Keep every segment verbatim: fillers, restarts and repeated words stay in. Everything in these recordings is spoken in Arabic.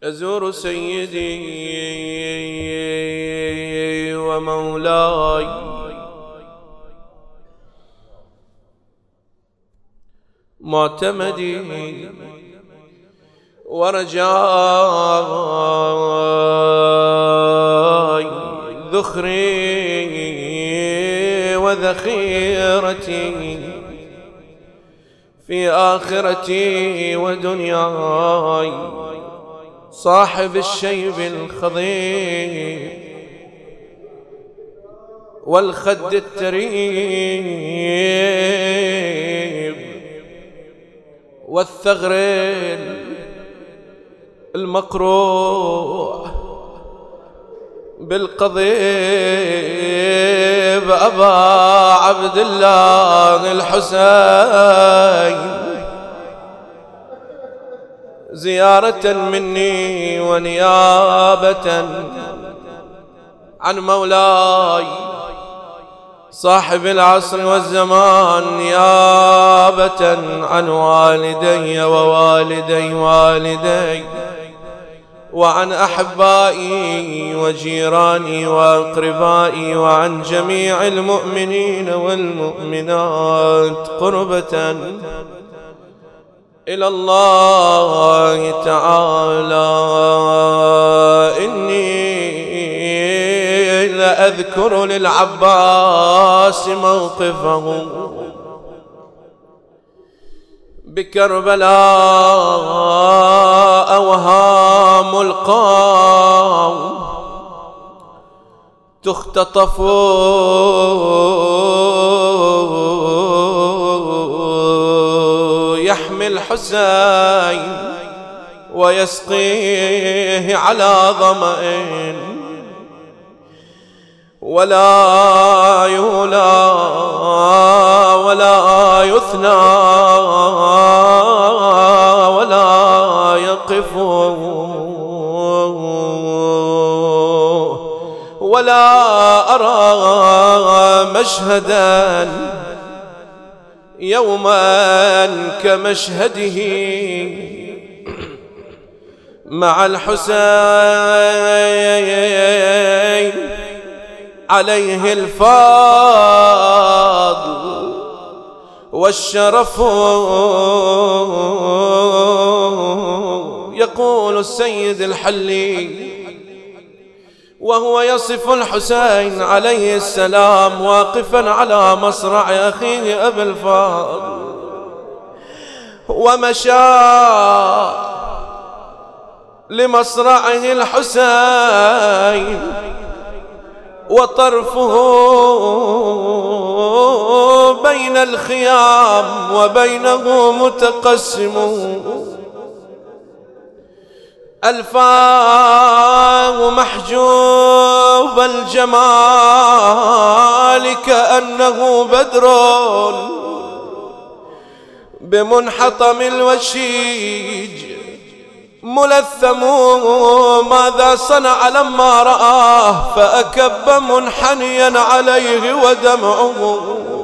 أزور سيدي ومولاي معتمدي ورجاي ذخري وذخيرتي في آخرتي ودنياي، صاحب الشيب الخضيب والخد التريب والثغر المقروع بالقضيب أبا عبد الله الحسين، زيارة مني ونيابة عن مولاي صاحب العصر والزمان، نيابة عن والدي ووالدي والدي وعن أحبائي وجيراني وأقربائي وعن جميع المؤمنين والمؤمنات قربة إلى الله تعالى. إني لأذكر للعباس موقفه بكربلاء وهام القوم تختطف يحمي الحسين ويسقيه على ظمأ ولا يولى ولا يثنى ولا يقف ولا أرى مشهدا يوما كمشهده مع الحسين عليه الفضل والشرف. يقول السيد الحلي وهو يصف الحسين عليه السلام واقفا على مصرع أخيه أبي الفضل، ومشى لمصرعه الحسين وطرفه بين الخيام وبينه متقسم، ألفاه محجوب الجمال كأنه بدر بمنحطم الوشيج ملثم. ماذا صنع لما رآه فأكب منحنيا عليه ودمعه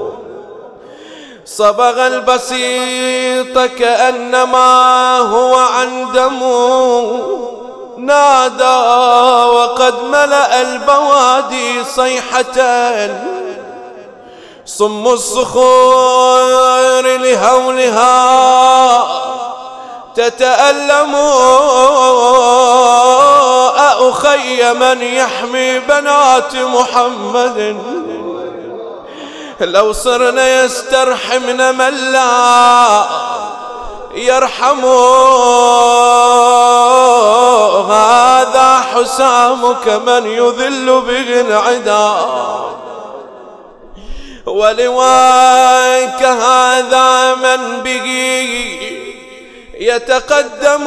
صبغ البسيط كأنما هو عن دمه، نادى وقد ملأ البوادي صيحة صم الصخور لهولها تتألم. أخي من يحمي بنات محمد لو صرنا يسترحمن من لا يرحم، هذا حسامك من يذل به العدا ولواك هذا من به يتقدم.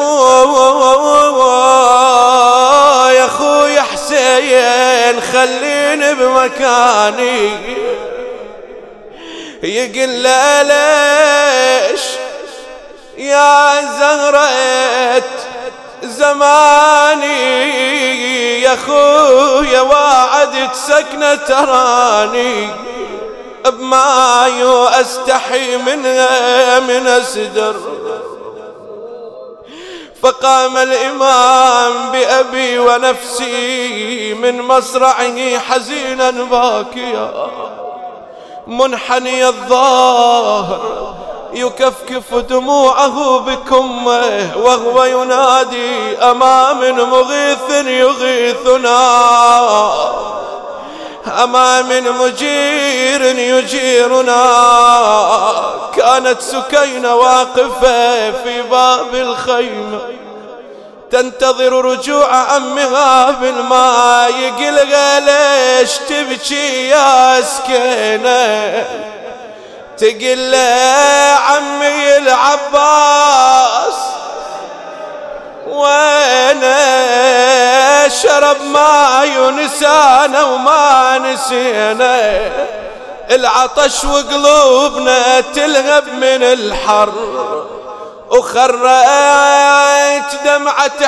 يا اخوي حسين خليني بمكاني، يقل ليش يا زهرة زماني، يا اخويا وعدت سكنة تراني بما استحي منها من أسدر، فقام الإمام بأبي ونفسي من مصرعه حزينا باكيا منحني الظهر يكفكف دموعه بكمه وهو ينادي أما من مغيث يغيثنا، أما من مجير يجيرنا. كانت سكينة واقفة في باب الخيمة تنتظر رجوع عمها بالماء. يقلها ليش تبكي يا سكينة؟ تقل له عمي العباس وانا شرب ماي ونسانا وما نسينا، العطش وقلوبنا تلهب من الحر، وخريت دمعة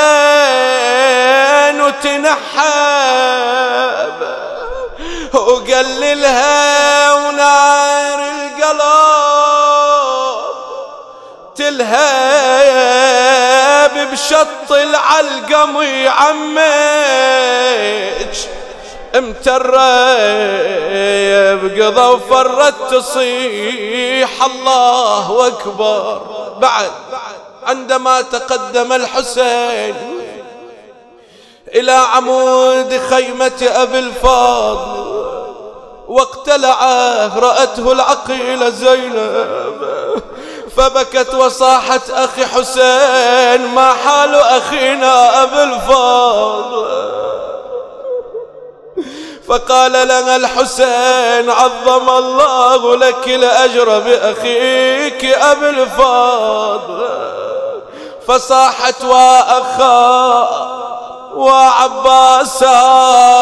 حسين وتنحب وقللها ونار القلب تلهب بشط العلقم يعمج امترة بقضى وفرت تصيح الله أكبر. بعد عندما تقدم الحسين إلى عمود خيمة أبي الفاضل واقتلعه رأته العقيلة زينب فبكت وصاحت أخي حسين ما حال أخينا أبي الفاضل؟ فقال لنا الحسين عظم الله لك الأجر بأخيك أبي الفاضل. فصاحت وأخاه وعباسا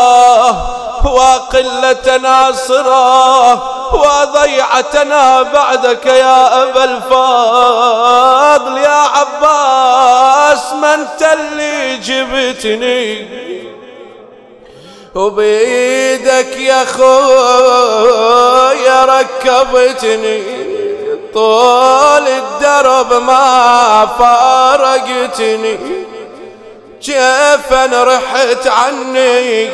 وقلة ناصرا وضيعتنا بعدك يا أبا الفاضل. يا عباس من انت اللي جبتني وبيدك يا خويا ركبتني طول الدرب ما فارقتني كيف انا رحت عني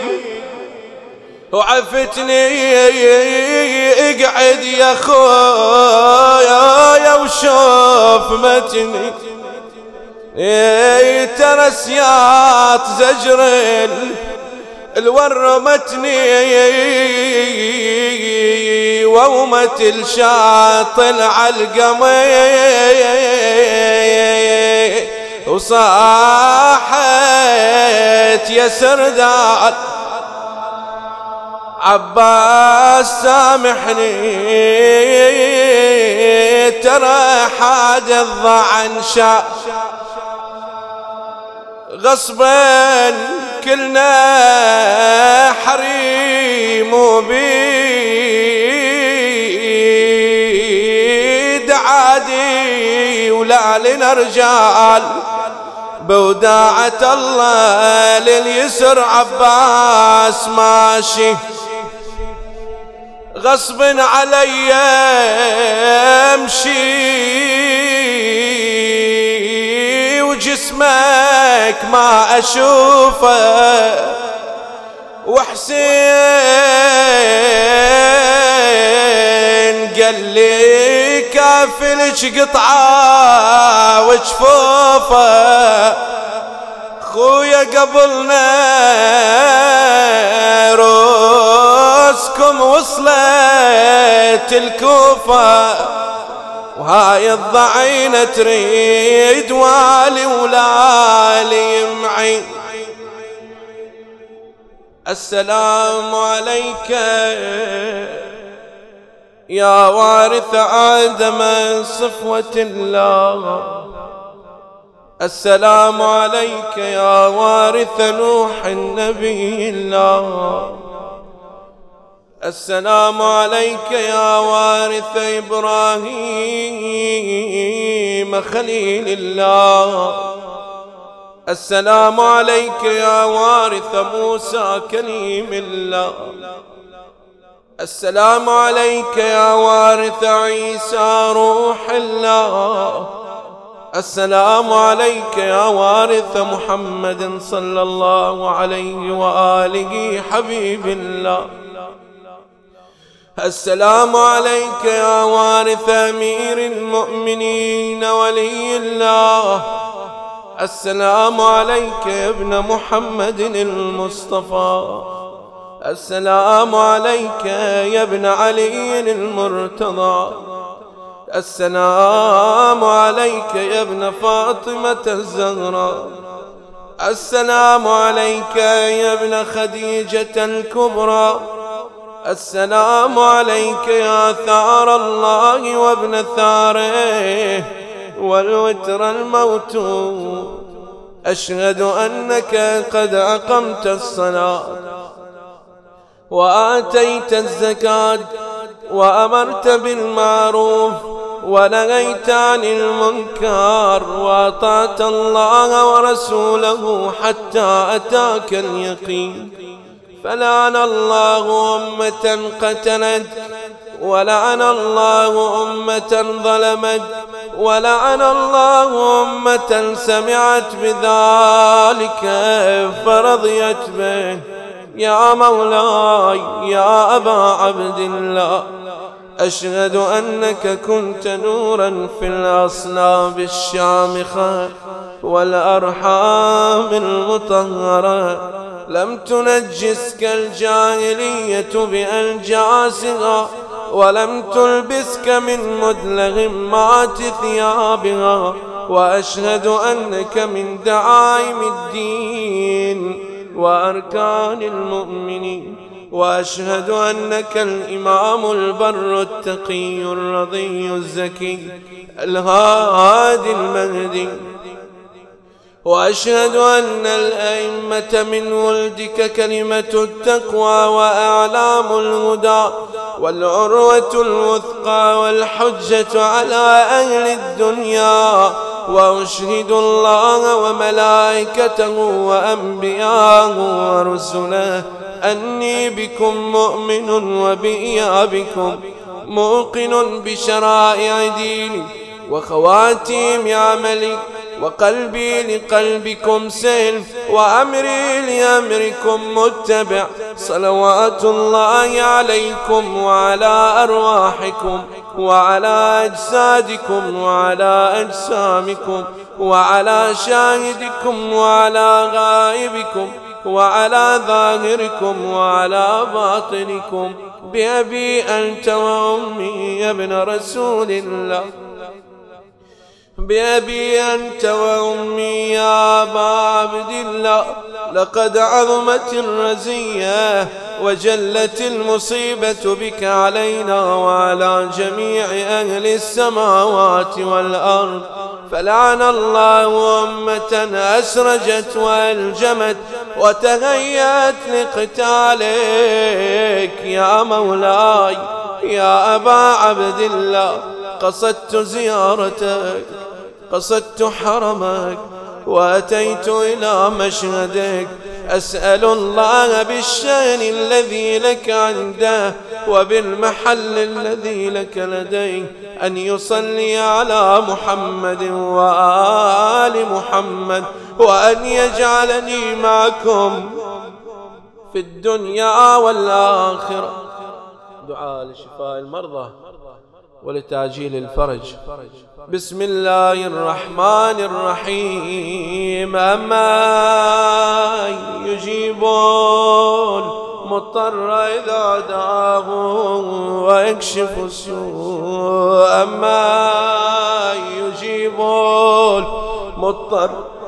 وعفتني اقعد يا خويا وشوف متني ترى سياط زجر الورمتني وومة الشاطل عالقمي وصاحت يا سردال عباس سامحني ترى حاجة الضعن شا غصبا كلنا حريم وبيد عادي ولا لنا رجال بوداعة الله لليسر عباس ماشي غصب علي امشي وجسمك ما اشوفه وحسين قال لي كافلك قطعه وجفوفه خويا قبلنا روسكم وصلت الكوفة وهاي الضعينة تريد والي ولالي يمعي. السلام عليك يا وارث آدم صفوة الله، السلام عليك يا وارث نوح النبي الله، السلام عليك يا وارث إبراهيم خليل الله، السلام عليك يا وارث موسى كليم الله، السلام عليك يا وارث عيسى روح الله، السلام عليك يا وارث محمد صلى الله عليه وآله حبيب الله. السلام عليك يا وارث أمير المؤمنين ولي الله. السلام عليك يا ابن محمد المصطفى. السلام عليك يا ابن علي المرتضى. السلام عليك يا ابن فاطمة الزهراء. السلام عليك يا ابن خديجة الكبرى. السلام عليك يا ثار الله وابن ثاره والوتر الموتور. أشهد أنك قد أقمت الصلاة وآتيت الزكاة وأمرت بالمعروف ونهيت عن المنكر وأطعت الله ورسوله حتى أتاك اليقين. فلعن الله أمة قتلت، ولعن الله أمة ظلمت، ولعن الله أمة سمعت بذلك فرضيت به. يا مولاي يا أبا عبد الله، أشهد أنك كنت نورا في الأصلاب الشامخة والأرحام المطهرة، لم تنجسك الجاهلية بأنجاسها، ولم تلبسك من مدلغمات ثيابها. وأشهد أنك من دعائم الدين وأركان المؤمنين. وأشهد أنك الإمام البر التقي الرضي الزكي الهادي المهدي. وأشهد أن الأئمة من ولدك كلمة التقوى وأعلام الهدى والعروة الوثقى والحجة على أهل الدنيا. وأشهد الله وملائكته وأنبياءه ورسله أني بكم مؤمن وبإيابكم موقن بشرائع ديني وخواتيم عملي، وقلبي لقلبكم سلم وأمري لأمركم متبع. صلوات الله عليكم وعلى أرواحكم وعلى أجسادكم وعلى أجسامكم وعلى شاهدكم وعلى غائبكم وعلى ظاهركم وعلى باطنكم. بأبي أنت وأمي يا ابن رسول الله، بأبي أنت وأمي يا أبا عبد الله. لقد عظمت الرزية وجلت المصيبة بك علينا وعلى جميع أهل السماوات والأرض. فلعن الله أمة أسرجت وألجمت وتهيأت لقتالك. يا مولاي يا أبا عبد الله، قصدت زيارتك، قصدت حرمك، وأتيت إلى مشهدك. أسأل الله بالشأن الذي لك عنده وبالمحل الذي لك لديه أن يصلي على محمد وآل محمد، وأن يجعلني معكم في الدنيا والآخرة. دعاء لشفاء المرضى ولتعجيل الفرج. بسم الله الرحمن الرحيم. أما يجيبون مضطر إذا دعاه ويكشف السوء. أما يجيبون مضطر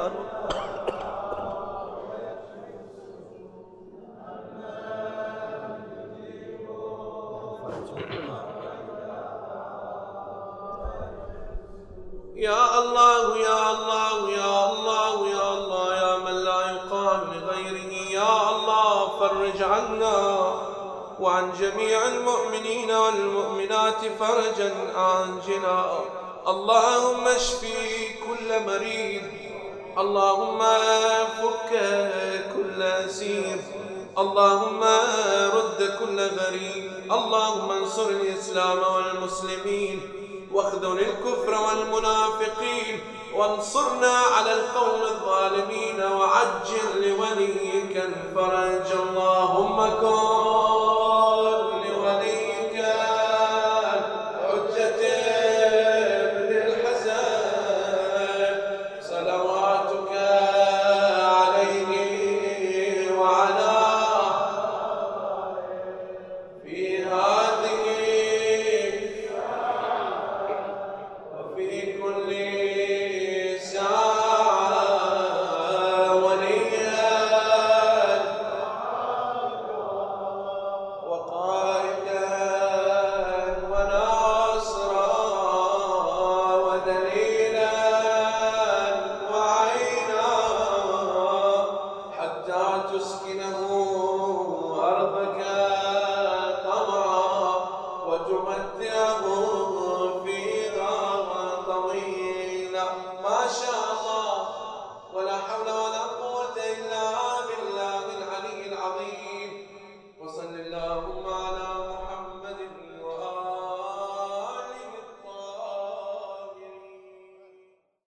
يا الله يا الله يا الله يا الله يا من لا يقال لغيره. يا الله فرج عنا وعن جميع المؤمنين والمؤمنات فرجا عاجلا. اللهم اشفي كل مريض، اللهم فك كل أسير، اللهم رد كل غريب، اللهم انصر الإسلام والمسلمين واخذل الكفر والمنافقين وانصرنا على القوم الظالمين وعجل لوليك الفرج. اللهم كن